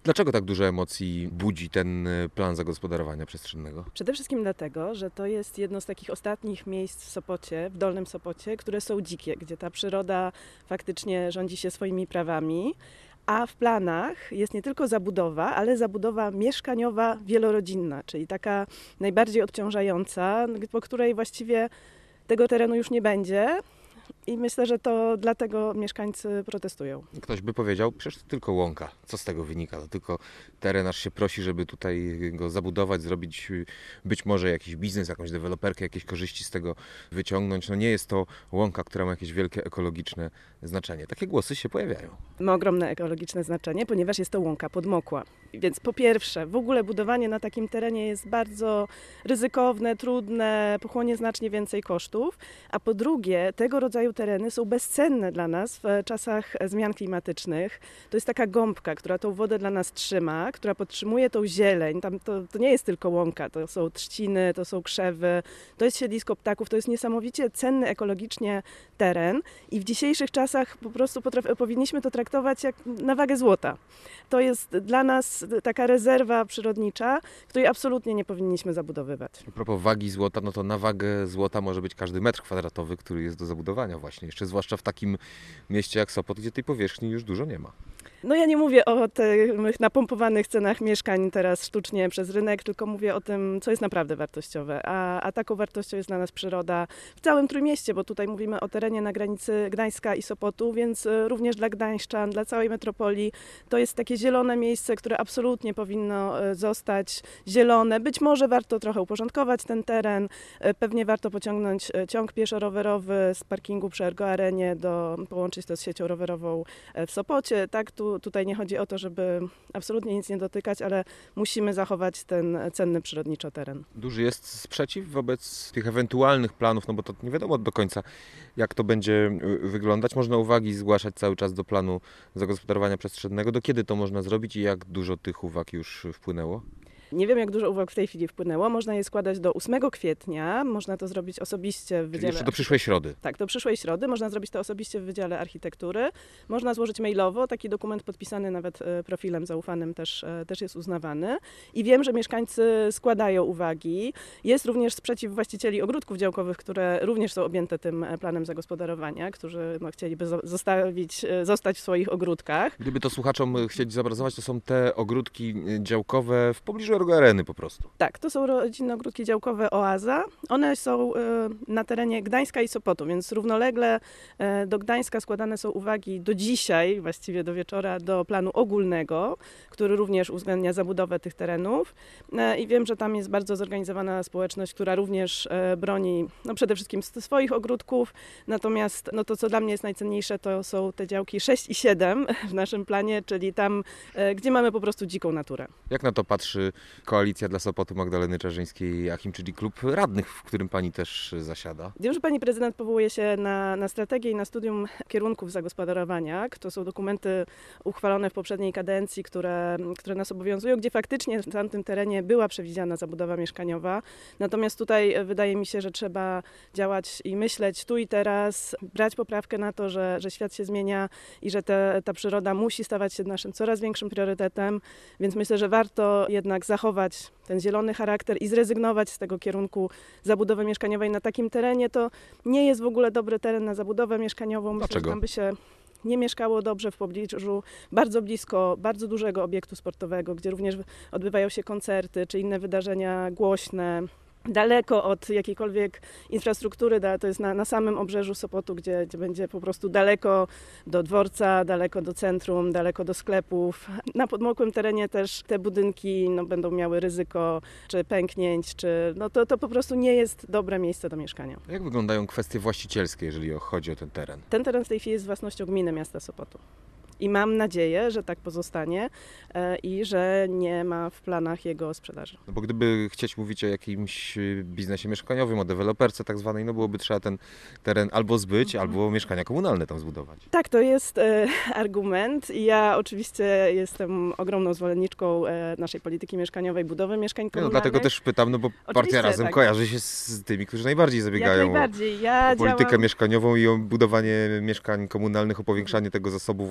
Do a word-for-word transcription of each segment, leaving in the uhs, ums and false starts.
Dlaczego tak dużo emocji budzi ten plan zagospodarowania przestrzennego? Przede wszystkim dlatego, że to jest jedno z takich ostatnich miejsc w Sopocie, w Dolnym Sopocie, które są dzikie, gdzie ta przyroda faktycznie rządzi się swoimi prawami. A w planach jest nie tylko zabudowa, ale zabudowa mieszkaniowa wielorodzinna, czyli taka najbardziej obciążająca, po której właściwie tego terenu już nie będzie. I myślę, że to dlatego mieszkańcy protestują. Ktoś by powiedział, przecież to tylko łąka. Co z tego wynika? To tylko teren aż się prosi, żeby tutaj go zabudować, zrobić być może jakiś biznes, jakąś deweloperkę, jakieś korzyści z tego wyciągnąć. No nie jest to łąka, która ma jakieś wielkie ekologiczne znaczenie. Takie głosy się pojawiają. Ma ogromne ekologiczne znaczenie, ponieważ jest to łąka podmokła. Więc po pierwsze, w ogóle budowanie na takim terenie jest bardzo ryzykowne, trudne, pochłonie znacznie więcej kosztów. A po drugie, tego rodzaju tereny są bezcenne dla nas w czasach zmian klimatycznych. To jest taka gąbka, która tą wodę dla nas trzyma, która podtrzymuje tą zieleń. Tam to, to nie jest tylko łąka, to są trzciny, to są krzewy, to jest siedlisko ptaków, to jest niesamowicie cenny ekologicznie teren i w dzisiejszych czasach po prostu potraf- powinniśmy to traktować jak na wagę złota. To jest dla nas taka rezerwa przyrodnicza, której absolutnie nie powinniśmy zabudowywać. A propos wagi złota, no to na wagę złota może być każdy metr kwadratowy, który jest do zabudowania właśnie. Jeszcze zwłaszcza w takim mieście jak Sopot, gdzie tej powierzchni już dużo nie ma. No ja nie mówię o tych napompowanych cenach mieszkań teraz sztucznie przez rynek, tylko mówię o tym, co jest naprawdę wartościowe. A, a taką wartością jest dla nas przyroda w całym Trójmieście, bo tutaj mówimy o terenie na granicy Gdańska i Sopotu, więc również dla gdańszczan, dla całej metropolii to jest takie zielone miejsce, które absolutnie powinno zostać zielone. Być może warto trochę uporządkować ten teren, pewnie warto pociągnąć ciąg pieszo-rowerowy z parkingu przy Ergo Arenie, do, połączyć to z siecią rowerową w Sopocie. Tak, tu Tutaj nie chodzi o to, żeby absolutnie nic nie dotykać, ale musimy zachować ten cenny przyrodniczo teren. Duży jest sprzeciw wobec tych ewentualnych planów, no bo to nie wiadomo do końca, jak to będzie wyglądać. Można uwagi zgłaszać cały czas do planu zagospodarowania przestrzennego. Do kiedy to można zrobić i jak dużo tych uwag już wpłynęło? Nie wiem, jak dużo uwag w tej chwili wpłynęło. Można je składać do ósmego kwietnia. Można to zrobić osobiście w Wydziale... Czyli jeszcze do przyszłej środy. Tak, do przyszłej środy. Można zrobić to osobiście w Wydziale Architektury. Można złożyć mailowo. Taki dokument podpisany nawet profilem zaufanym też, też jest uznawany. I wiem, że mieszkańcy składają uwagi. Jest również sprzeciw właścicieli ogródków działkowych, które również są objęte tym planem zagospodarowania, którzy no, chcieliby zostawić, zostać w swoich ogródkach. Gdyby to słuchaczom chcieli zobrazować, to są te ogródki działkowe w pobliżu Ergo Areny po prostu. Tak, to są rodzinne ogródki działkowe Oaza. One są na terenie Gdańska i Sopotu, więc równolegle do Gdańska składane są uwagi do dzisiaj, właściwie do wieczora, do planu ogólnego, który również uwzględnia zabudowę tych terenów. I wiem, że tam jest bardzo zorganizowana społeczność, która również broni no, przede wszystkim swoich ogródków. Natomiast no, to, co dla mnie jest najcenniejsze, to są te działki sześć i siedem w naszym planie, czyli tam, gdzie mamy po prostu dziką naturę. Jak na to patrzy Koalicja dla Sopotu Magdaleny Czarzyńskiej-Achim, czyli klub radnych, w którym pani też zasiada? Wiem, że pani prezydent powołuje się na, na strategię i na studium kierunków zagospodarowania. To są dokumenty uchwalone w poprzedniej kadencji, które, które nas obowiązują, gdzie faktycznie w tamtym terenie była przewidziana zabudowa mieszkaniowa. Natomiast tutaj wydaje mi się, że trzeba działać i myśleć tu i teraz, brać poprawkę na to, że, że świat się zmienia i że te, ta przyroda musi stawać się naszym coraz większym priorytetem. Więc myślę, że warto jednak zachować ten zielony charakter i zrezygnować z tego kierunku zabudowy mieszkaniowej na takim terenie. To nie jest w ogóle dobry teren na zabudowę mieszkaniową. Myślę, Dlaczego? że tam by się nie mieszkało dobrze w pobliżu bardzo blisko bardzo dużego obiektu sportowego, gdzie również odbywają się koncerty czy inne wydarzenia głośne. Daleko od jakiejkolwiek infrastruktury, to jest na, na samym obrzeżu Sopotu, gdzie, gdzie będzie po prostu daleko do dworca, daleko do centrum, daleko do sklepów. Na podmokłym terenie też te budynki no, będą miały ryzyko czy pęknięć, czy, no, to, to po prostu nie jest dobre miejsce do mieszkania. Jak wyglądają kwestie właścicielskie, jeżeli chodzi o ten teren? Ten teren w tej chwili jest własnością gminy miasta Sopotu. I mam nadzieję, że tak pozostanie e, i że nie ma w planach jego sprzedaży. No bo gdyby chcieć mówić o jakimś biznesie mieszkaniowym, o deweloperce tak zwanej, no byłoby trzeba ten teren albo zbyć, mhm. albo mieszkania komunalne tam zbudować. Tak, to jest e, argument i ja oczywiście jestem ogromną zwolenniczką e, naszej polityki mieszkaniowej, budowy mieszkań komunalnych. No, dlatego też pytam, no bo oczywiście, Partia Razem tak. kojarzy się z tymi, którzy najbardziej zabiegają Jak najbardziej. Ja o, o politykę działam... mieszkaniową i o budowanie mieszkań komunalnych, o powiększanie tego zasobu własnego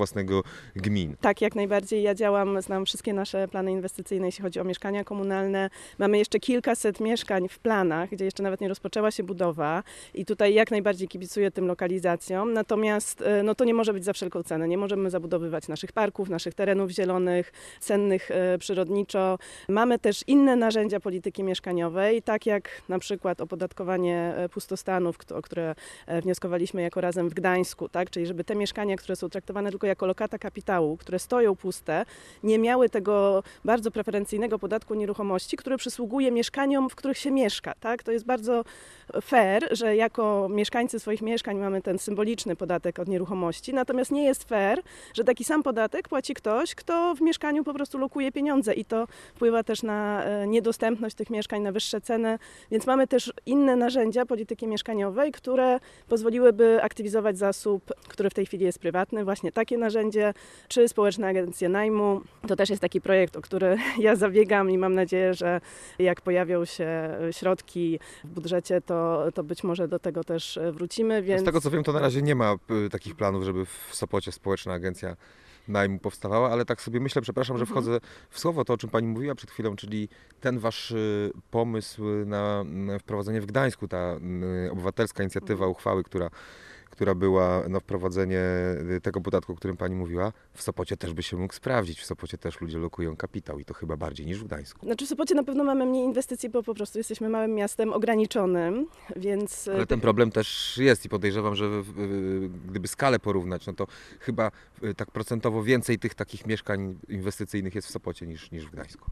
do gmin. Tak, jak najbardziej. Ja działam, znam wszystkie nasze plany inwestycyjne, jeśli chodzi o mieszkania komunalne. Mamy jeszcze kilkaset mieszkań w planach, gdzie jeszcze nawet nie rozpoczęła się budowa i tutaj jak najbardziej kibicuję tym lokalizacjom. Natomiast no, to nie może być za wszelką cenę. Nie możemy zabudowywać naszych parków, naszych terenów zielonych, cennych e, przyrodniczo. Mamy też inne narzędzia polityki mieszkaniowej, tak jak na przykład opodatkowanie pustostanów, o które wnioskowaliśmy jako Razem w Gdańsku, tak? Czyli żeby te mieszkania, które są traktowane tylko jako lokata kapitału, które stoją puste, nie miały tego bardzo preferencyjnego podatku nieruchomości, który przysługuje mieszkaniom, w których się mieszka. Tak? To jest bardzo fair, że jako mieszkańcy swoich mieszkań mamy ten symboliczny podatek od nieruchomości, natomiast nie jest fair, że taki sam podatek płaci ktoś, kto w mieszkaniu po prostu lokuje pieniądze i to wpływa też na niedostępność tych mieszkań, na wyższe ceny, więc mamy też inne narzędzia polityki mieszkaniowej, które pozwoliłyby aktywizować zasób, który w tej chwili jest prywatny, właśnie takie narzędzie, czy społeczne agencje najmu. To też jest taki projekt, o który ja zabiegam i mam nadzieję, że jak pojawią się środki w budżecie, to, to być może do tego też wrócimy. Więc... Z tego co wiem, to na razie nie ma y, takich planów, żeby w Sopocie społeczna agencja najmu powstawała, ale tak sobie myślę, przepraszam, że wchodzę w słowo, to o czym pani mówiła przed chwilą, czyli ten wasz y, pomysł na, na wprowadzenie w Gdańsku, ta y, obywatelska inicjatywa uchwały, która która była no, wprowadzenie tego podatku, o którym pani mówiła, w Sopocie też by się mógł sprawdzić. W Sopocie też ludzie lokują kapitał i to chyba bardziej niż w Gdańsku. Znaczy w Sopocie na pewno mamy mniej inwestycji, bo po prostu jesteśmy małym miastem ograniczonym, więc... Ale ten problem też jest i podejrzewam, że gdyby skalę porównać, no to chyba tak procentowo więcej tych takich mieszkań inwestycyjnych jest w Sopocie niż, niż w Gdańsku.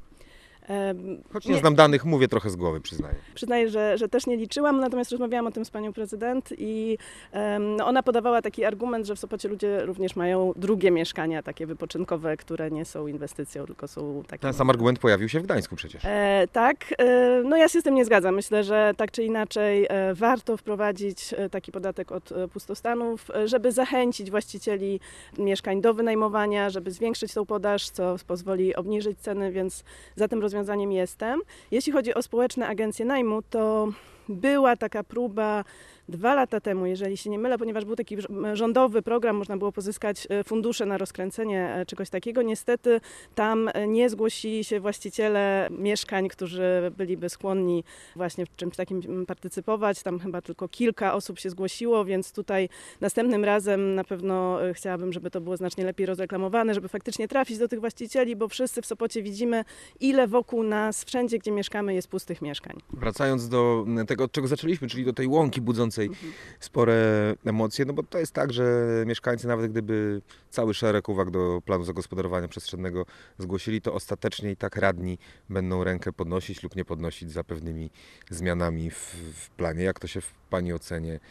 Choć nie, nie znam danych, mówię trochę z głowy, przyznaję. Przyznaję, że, że też nie liczyłam, natomiast rozmawiałam o tym z panią prezydent i um, no ona podawała taki argument, że w Sopocie ludzie również mają drugie mieszkania, takie wypoczynkowe, które nie są inwestycją, tylko są takie... Ten sam argument pojawił się w Gdańsku przecież. E, tak, e, no ja się z tym nie zgadzam. Myślę, że tak czy inaczej e, warto wprowadzić e, taki podatek od e, pustostanów, e, żeby zachęcić właścicieli mieszkań do wynajmowania, żeby zwiększyć tą podaż, co pozwoli obniżyć ceny, więc za tym rozwiązaniem jestem. Jeśli chodzi o społeczne agencje najmu, to była taka próba dwa lata temu, jeżeli się nie mylę, ponieważ był taki rządowy program, można było pozyskać fundusze na rozkręcenie czegoś takiego. Niestety tam nie zgłosili się właściciele mieszkań, którzy byliby skłonni właśnie w czymś takim partycypować. Tam chyba tylko kilka osób się zgłosiło, więc tutaj następnym razem na pewno chciałabym, żeby to było znacznie lepiej rozreklamowane, żeby faktycznie trafić do tych właścicieli, bo wszyscy w Sopocie widzimy, ile wokół nas, wszędzie gdzie mieszkamy, jest pustych mieszkań. Wracając do tego, od czego zaczęliśmy, czyli do tej łąki budzącej mhm. spore emocje, no bo to jest tak, że mieszkańcy, nawet gdyby cały szereg uwag do planu zagospodarowania przestrzennego zgłosili, to ostatecznie i tak radni będą rękę podnosić lub nie podnosić za pewnymi zmianami w, w planie. Jak to się w pani ocenie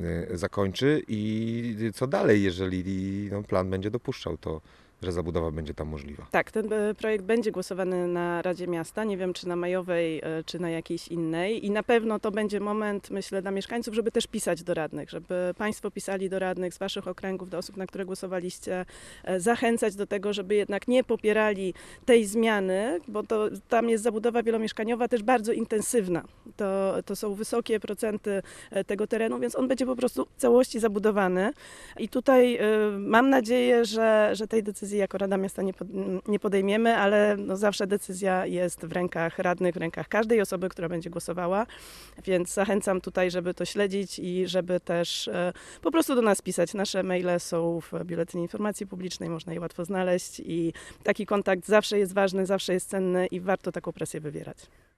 zakończy i co dalej, jeżeli no, plan będzie dopuszczał to, że zabudowa będzie tam możliwa? Tak, ten projekt będzie głosowany na Radzie Miasta. Nie wiem, czy na majowej, czy na jakiejś innej. I na pewno to będzie moment, myślę, dla mieszkańców, żeby też pisać do radnych, żeby państwo pisali do radnych z waszych okręgów, do osób, na które głosowaliście, zachęcać do tego, żeby jednak nie popierali tej zmiany, bo to, tam jest zabudowa wielomieszkaniowa też bardzo intensywna. To, to są wysokie procenty tego terenu, więc on będzie po prostu w całości zabudowany. I tutaj y, mam nadzieję, że, że tej decyzji jako Rada Miasta nie, pod, nie podejmiemy, ale no zawsze decyzja jest w rękach radnych, w rękach każdej osoby, która będzie głosowała, więc zachęcam tutaj, żeby to śledzić i żeby też e, po prostu do nas pisać. Nasze maile są w Biuletynie Informacji Publicznej, można je łatwo znaleźć i taki kontakt zawsze jest ważny, zawsze jest cenny i warto taką presję wywierać.